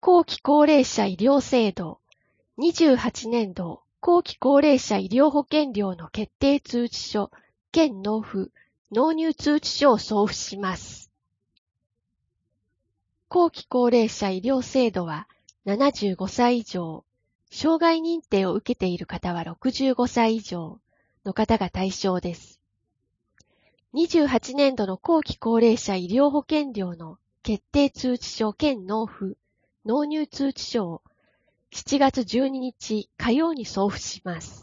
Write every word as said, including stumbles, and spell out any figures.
後期高齢者医療制度にじゅうはちねんど後期高齢者医療保険料の決定通知書兼納付、納入通知書を送付します。後期高齢者医療制度はななじゅうごさい以上、障害認定を受けている方はろくじゅうごさい以上の方が対象です。にじゅうはちねんどの後期高齢者医療保険料の決定通知書兼納付、納入通知書をしちがつじゅうににち火曜に送付します。